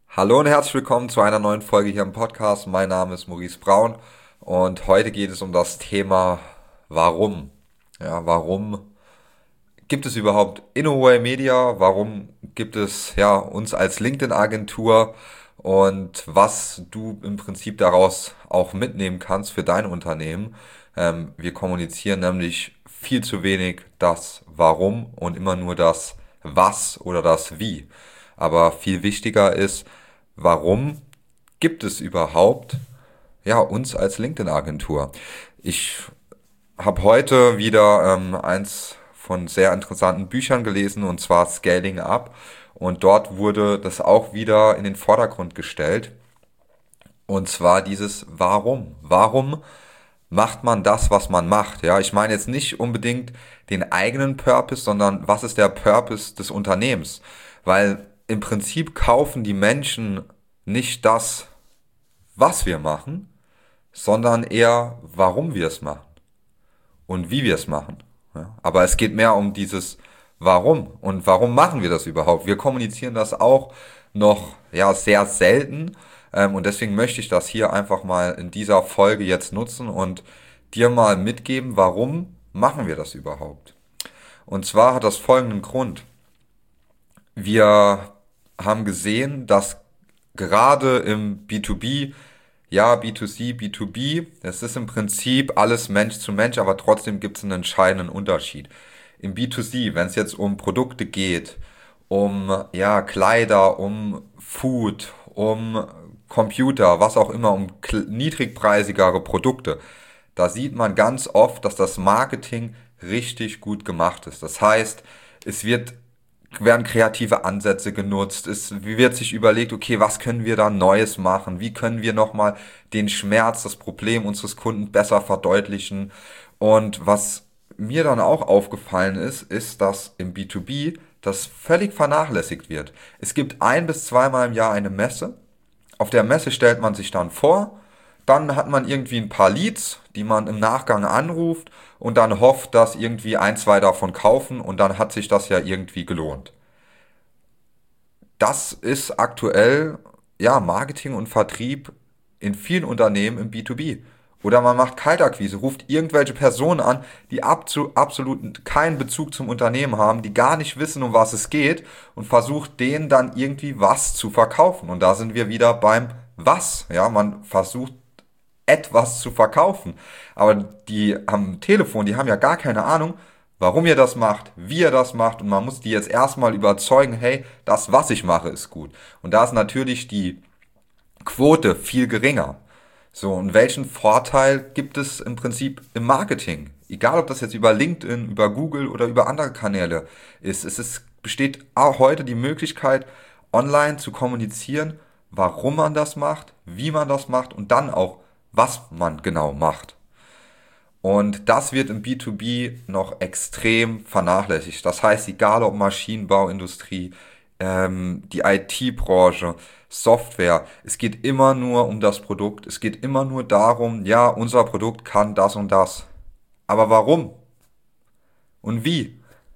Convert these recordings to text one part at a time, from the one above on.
Hallo und herzlich willkommen zu einer neuen Folge hier im Podcast. Mein Name ist Maurice Braun und heute geht es um das Thema Warum. Ja, warum gibt es überhaupt InnoWay Media? Warum gibt es uns als LinkedIn-Agentur und was du im Prinzip daraus auch mitnehmen kannst für dein Unternehmen? Wir kommunizieren nämlich viel zu wenig das Warum und immer nur das Was oder das Wie. Aber viel wichtiger ist, warum gibt es überhaupt uns als LinkedIn-Agentur? Ich habe heute wieder eins von sehr interessanten Büchern gelesen, und zwar Scaling Up. Und dort wurde das auch wieder in den Vordergrund gestellt. Und zwar dieses Warum. Warum macht man das, was man macht? Ja, ich meine jetzt nicht unbedingt den eigenen Purpose, sondern was ist der Purpose des Unternehmens? Weil im Prinzip kaufen die Menschen nicht das, was wir machen, sondern eher, warum wir es machen und wie wir es machen. Ja, aber es geht mehr um dieses Warum und warum machen wir das überhaupt. Wir kommunizieren das auch noch sehr selten, und deswegen möchte ich das hier einfach mal in dieser Folge jetzt nutzen und dir mal mitgeben, warum machen wir das überhaupt. Und zwar hat das folgenden Grund. Wir haben gesehen, dass gerade im B2B, B2C, B2B, es ist im Prinzip alles Mensch zu Mensch, aber trotzdem gibt es einen entscheidenden Unterschied. Im B2C, wenn es jetzt um Produkte geht, um Kleider, um Food, um Computer, was auch immer, um niedrigpreisigere Produkte, da sieht man ganz oft, dass das Marketing richtig gut gemacht ist. Das heißt, es werden kreative Ansätze genutzt, es wird sich überlegt, okay, was können wir da Neues machen, wie können wir nochmal den Schmerz, das Problem unseres Kunden besser verdeutlichen. Und was mir dann auch aufgefallen ist, dass im B2B das völlig vernachlässigt wird. Es gibt ein bis zweimal im Jahr eine Messe. Auf der Messe stellt man sich dann vor, dann hat man irgendwie ein paar Leads, die man im Nachgang anruft und dann hofft, dass irgendwie ein, zwei davon kaufen und dann hat sich das ja irgendwie gelohnt. Das ist aktuell Marketing und Vertrieb in vielen Unternehmen im B2B. Oder man macht Kaltakquise, ruft irgendwelche Personen an, die absolut keinen Bezug zum Unternehmen haben, die gar nicht wissen, um was es geht und versucht denen dann irgendwie was zu verkaufen. Und da sind wir wieder beim Was. Ja, man versucht etwas zu verkaufen. Aber die am Telefon, die haben ja gar keine Ahnung, warum ihr das macht, wie ihr das macht. Und man muss die jetzt erstmal überzeugen, hey, das, was ich mache, ist gut. Und da ist natürlich die Quote viel geringer. So, und welchen Vorteil gibt es im Prinzip im Marketing? Egal, ob das jetzt über LinkedIn, über Google oder über andere Kanäle ist. Besteht auch heute die Möglichkeit, online zu kommunizieren, warum man das macht, wie man das macht und dann auch, was man genau macht. Und das wird im B2B noch extrem vernachlässigt. Das heißt, egal ob Maschinenbauindustrie, die IT-Branche, Software, es geht immer nur um das Produkt. Es geht immer nur darum, ja, unser Produkt kann das und das. Aber warum und wie?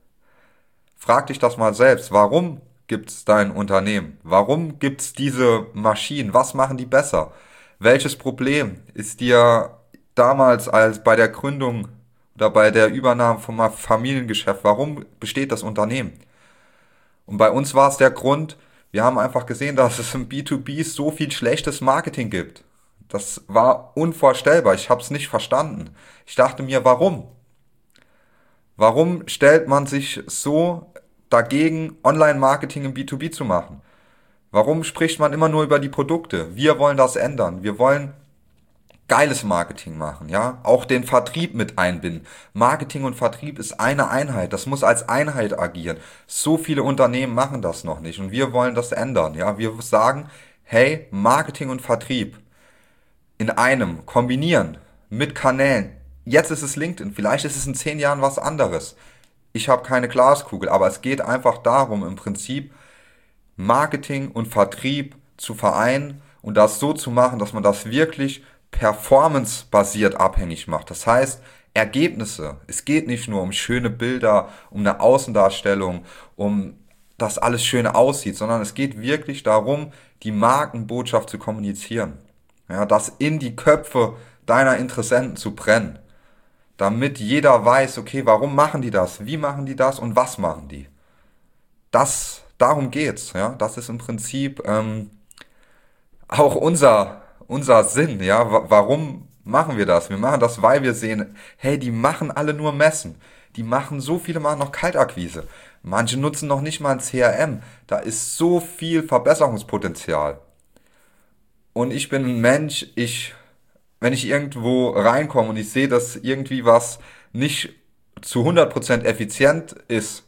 Frag dich das mal selbst. Warum gibt's dein Unternehmen? Warum gibt's diese Maschinen? Was machen die besser? Welches Problem ist dir damals als bei der Gründung oder bei der Übernahme vom Familiengeschäft, warum besteht das Unternehmen? Und bei uns war es der Grund, wir haben einfach gesehen, dass es im B2B so viel schlechtes Marketing gibt. Das war unvorstellbar. Ich habe es nicht verstanden. Ich dachte mir, warum? Warum stellt man sich so dagegen, Online-Marketing im B2B zu machen? Warum spricht man immer nur über die Produkte? Wir wollen das ändern. Wir wollen geiles Marketing machen, ja? Auch den Vertrieb mit einbinden. Marketing und Vertrieb ist eine Einheit. Das muss als Einheit agieren. So viele Unternehmen machen das noch nicht und wir wollen das ändern, ja? Wir sagen, hey, Marketing und Vertrieb in einem kombinieren mit Kanälen. Jetzt ist es LinkedIn, vielleicht ist es in 10 Jahren was anderes. Ich habe keine Glaskugel, aber es geht einfach darum, im Prinzip Marketing und Vertrieb zu vereinen und das so zu machen, dass man das wirklich performance-basiert abhängig macht. Das heißt, Ergebnisse. Es geht nicht nur um schöne Bilder, um eine Außendarstellung, um dass alles schön aussieht, sondern es geht wirklich darum, die Markenbotschaft zu kommunizieren. Ja, das in die Köpfe deiner Interessenten zu brennen, damit jeder weiß, okay, warum machen die das, wie machen die das und was machen die. Darum geht's, ja. Das ist im Prinzip auch unser Sinn, ja. Warum machen wir das? Wir machen das, weil wir sehen, hey, die machen alle nur Messen. Die machen so viele machen noch Kaltakquise. Manche nutzen noch nicht mal ein CRM. Da ist so viel Verbesserungspotenzial. Und ich bin ein Mensch, wenn ich irgendwo reinkomme und ich sehe, dass irgendwie was nicht zu 100% effizient ist,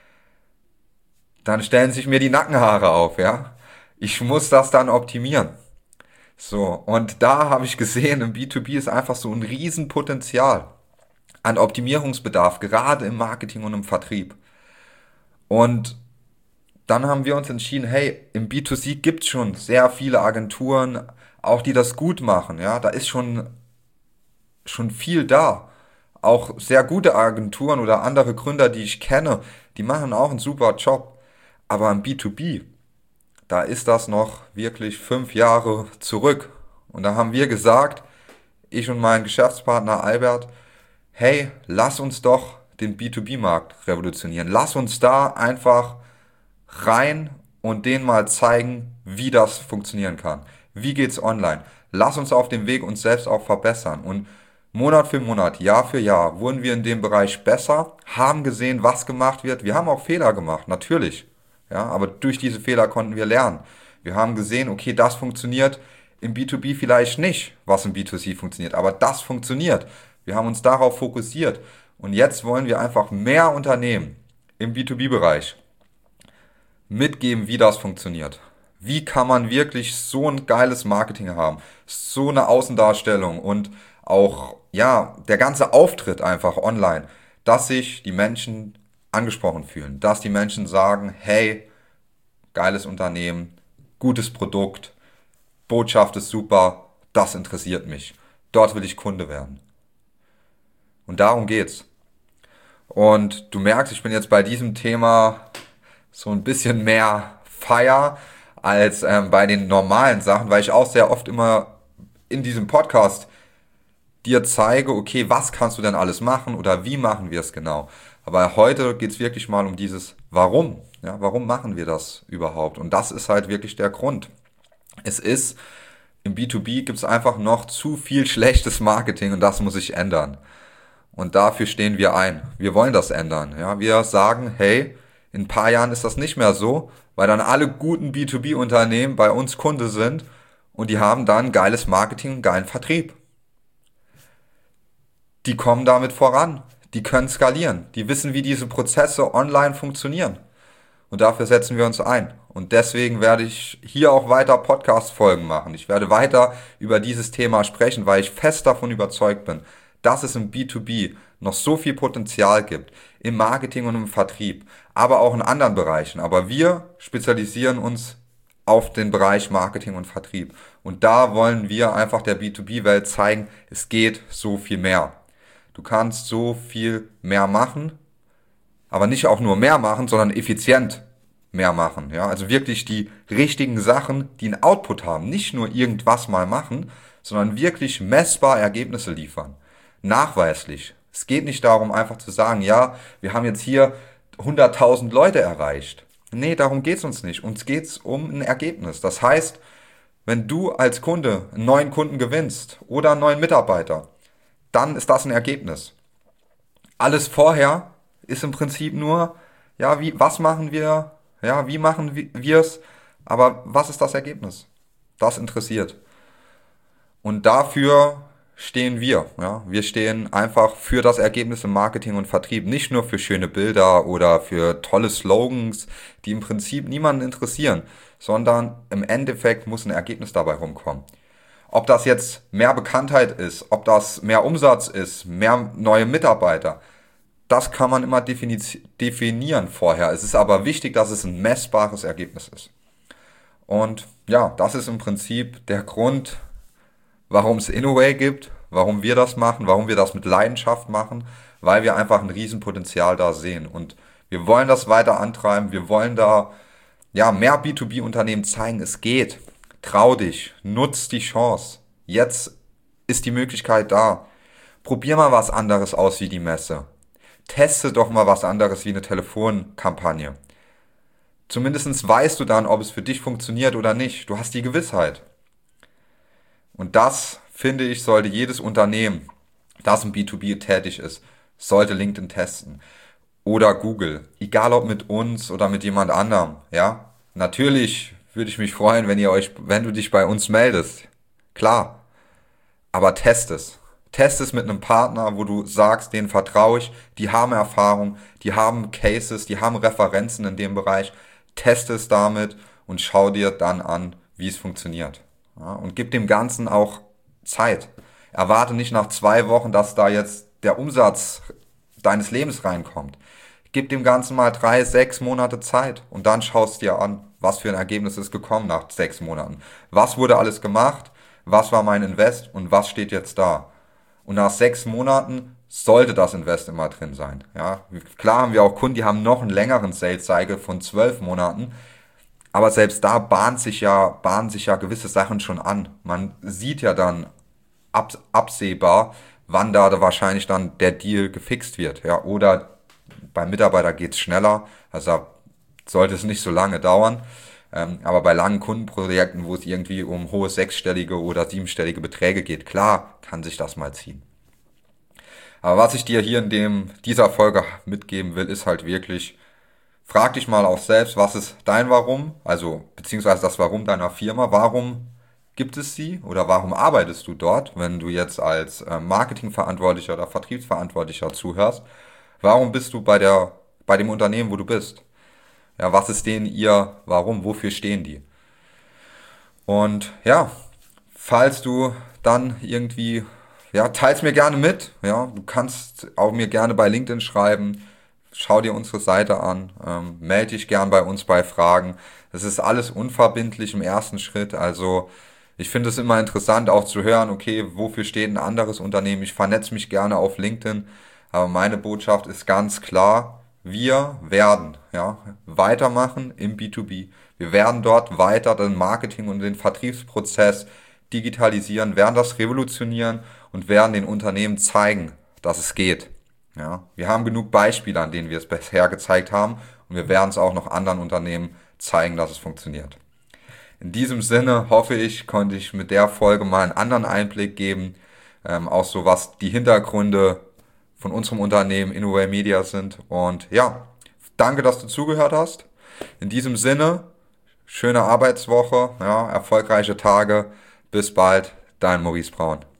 dann stellen sich mir die Nackenhaare auf, ja. Ich muss das dann optimieren. So, und da habe ich gesehen, im B2B ist einfach so ein Riesenpotenzial an Optimierungsbedarf, gerade im Marketing und im Vertrieb. Und dann haben wir uns entschieden, hey, im B2C gibt's schon sehr viele Agenturen, auch die das gut machen, ja, da ist schon viel da. Auch sehr gute Agenturen oder andere Gründer, die ich kenne, die machen auch einen super Job. Aber im B2B, da ist das noch wirklich 5 Jahre zurück. Und da haben wir gesagt, ich und mein Geschäftspartner Albert, hey, lass uns doch den B2B-Markt revolutionieren. Lass uns da einfach rein und denen mal zeigen, wie das funktionieren kann. Wie geht's online? Lass uns auf dem Weg uns selbst auch verbessern. Und Monat für Monat, Jahr für Jahr wurden wir in dem Bereich besser, haben gesehen, was gemacht wird. Wir haben auch Fehler gemacht, natürlich. Ja, aber durch diese Fehler konnten wir lernen. Wir haben gesehen, okay, das funktioniert im B2B vielleicht nicht, was im B2C funktioniert, aber das funktioniert. Wir haben uns darauf fokussiert. Und jetzt wollen wir einfach mehr Unternehmen im B2B-Bereich mitgeben, wie das funktioniert. Wie kann man wirklich so ein geiles Marketing haben, so eine Außendarstellung und auch, ja, der ganze Auftritt einfach online, dass sich die Menschen angesprochen fühlen, dass die Menschen sagen, hey, geiles Unternehmen, gutes Produkt, Botschaft ist super, das interessiert mich. Dort will ich Kunde werden. Und darum geht's. Und du merkst, ich bin jetzt bei diesem Thema so ein bisschen mehr Feier als bei den normalen Sachen, weil ich auch sehr oft immer in diesem Podcast dir zeige, okay, was kannst du denn alles machen oder wie machen wir es genau. Aber heute geht's wirklich mal um dieses Warum. Ja, warum machen wir das überhaupt? Und das ist halt wirklich der Grund. Es ist, im B2B gibt's einfach noch zu viel schlechtes Marketing und das muss sich ändern. Und dafür stehen wir ein. Wir wollen das ändern. Ja, wir sagen, hey, in ein paar Jahren ist das nicht mehr so, weil dann alle guten B2B-Unternehmen bei uns Kunde sind und die haben dann geiles Marketing und geilen Vertrieb. Die kommen damit voran. Die können skalieren. Die wissen, wie diese Prozesse online funktionieren. Und dafür setzen wir uns ein. Und deswegen werde ich hier auch weiter Podcast-Folgen machen. Ich werde weiter über dieses Thema sprechen, weil ich fest davon überzeugt bin, dass es im B2B noch so viel Potenzial gibt, im Marketing und im Vertrieb, aber auch in anderen Bereichen. Aber wir spezialisieren uns auf den Bereich Marketing und Vertrieb. Und da wollen wir einfach der B2B-Welt zeigen, es geht so viel mehr. Du kannst so viel mehr machen, aber nicht auch nur mehr machen, sondern effizient mehr machen. Ja, also wirklich die richtigen Sachen, die einen Output haben. Nicht nur irgendwas mal machen, sondern wirklich messbar Ergebnisse liefern. Nachweislich. Es geht nicht darum, einfach zu sagen, ja, wir haben jetzt hier 100.000 Leute erreicht. Nee, darum geht's uns nicht. Uns geht's um ein Ergebnis. Das heißt, wenn du als Kunde einen neuen Kunden gewinnst oder einen neuen Mitarbeiter, dann ist das ein Ergebnis. Alles vorher ist im Prinzip nur, ja, was machen wir, ja, wie machen wir es, aber was ist das Ergebnis? Das interessiert. Und dafür stehen wir. Ja? Wir stehen einfach für das Ergebnis im Marketing und Vertrieb. Nicht nur für schöne Bilder oder für tolle Slogans, die im Prinzip niemanden interessieren, sondern im Endeffekt muss ein Ergebnis dabei rumkommen. Ob das jetzt mehr Bekanntheit ist, ob das mehr Umsatz ist, mehr neue Mitarbeiter, das kann man immer definieren vorher. Es ist aber wichtig, dass es ein messbares Ergebnis ist. Und ja, das ist im Prinzip der Grund, warum es Innoway gibt, warum wir das machen, warum wir das mit Leidenschaft machen, weil wir einfach ein Riesenpotenzial da sehen. Und Wir wollen das weiter antreiben. Wir wollen da ja mehr B2B-Unternehmen zeigen, es geht. Trau dich, nutz die Chance. Jetzt ist die Möglichkeit da. Probier mal was anderes aus wie die Messe. Teste doch mal was anderes wie eine Telefonkampagne. Zumindest weißt du dann, ob es für dich funktioniert oder nicht. Du hast die Gewissheit. Und das, finde ich, sollte jedes Unternehmen, das im B2B tätig ist, sollte LinkedIn testen. Oder Google. Egal ob mit uns oder mit jemand anderem. Ja? Natürlich würde ich mich freuen, wenn du dich bei uns meldest. Klar. Aber test es. Test es mit einem Partner, wo du sagst, denen vertraue ich, die haben Erfahrung, die haben Cases, die haben Referenzen in dem Bereich. Test es damit und schau dir dann an, wie es funktioniert. Ja, und gib dem Ganzen auch Zeit. Erwarte nicht nach 2 Wochen, dass da jetzt der Umsatz deines Lebens reinkommt. Gib dem Ganzen mal 3, 6 Monate Zeit und dann schaust dir an, was für ein Ergebnis ist gekommen nach 6 Monaten. Was wurde alles gemacht? Was war mein Invest und was steht jetzt da? Und nach 6 Monaten sollte das Invest immer drin sein. Ja, klar haben wir auch Kunden, die haben noch einen längeren Sales Cycle von 12 Monaten. Aber selbst da bahnen sich ja gewisse Sachen schon an. Man sieht ja dann absehbar, wann da wahrscheinlich dann der Deal gefixt wird. Ja, oder beim Mitarbeiter geht's schneller, also da sollte es nicht so lange dauern. Aber bei langen Kundenprojekten, wo es irgendwie um hohe 6-stellige oder 7-stellige Beträge geht, klar kann sich das mal ziehen. Aber was ich dir hier in dieser Folge mitgeben will, ist halt wirklich, frag dich mal auch selbst, was ist dein Warum, also beziehungsweise das Warum deiner Firma, warum gibt es sie oder warum arbeitest du dort, wenn du jetzt als Marketingverantwortlicher oder Vertriebsverantwortlicher zuhörst, warum bist du bei dem Unternehmen, wo du bist? Ja, was ist denen ihr Warum, wofür stehen die? Und ja, falls du dann irgendwie, ja, teils mir gerne mit, ja, du kannst auch mir gerne bei LinkedIn schreiben, schau dir unsere Seite an, melde dich gern bei uns bei Fragen. Das ist alles unverbindlich im ersten Schritt, also ich finde es immer interessant auch zu hören, okay, wofür steht ein anderes Unternehmen? Ich vernetze mich gerne auf LinkedIn, aber meine Botschaft ist ganz klar, wir werden weitermachen im B2B. Wir werden dort weiter den Marketing- und den Vertriebsprozess digitalisieren, werden das revolutionieren und werden den Unternehmen zeigen, dass es geht. Ja, wir haben genug Beispiele, an denen wir es bisher gezeigt haben und wir werden es auch noch anderen Unternehmen zeigen, dass es funktioniert. In diesem Sinne hoffe ich, konnte ich mit der Folge mal einen anderen Einblick geben, auch so was die Hintergründe von unserem Unternehmen Innoway Media sind. Und ja, danke, dass du zugehört hast. In diesem Sinne, schöne Arbeitswoche, ja, erfolgreiche Tage. Bis bald, dein Maurice Braun.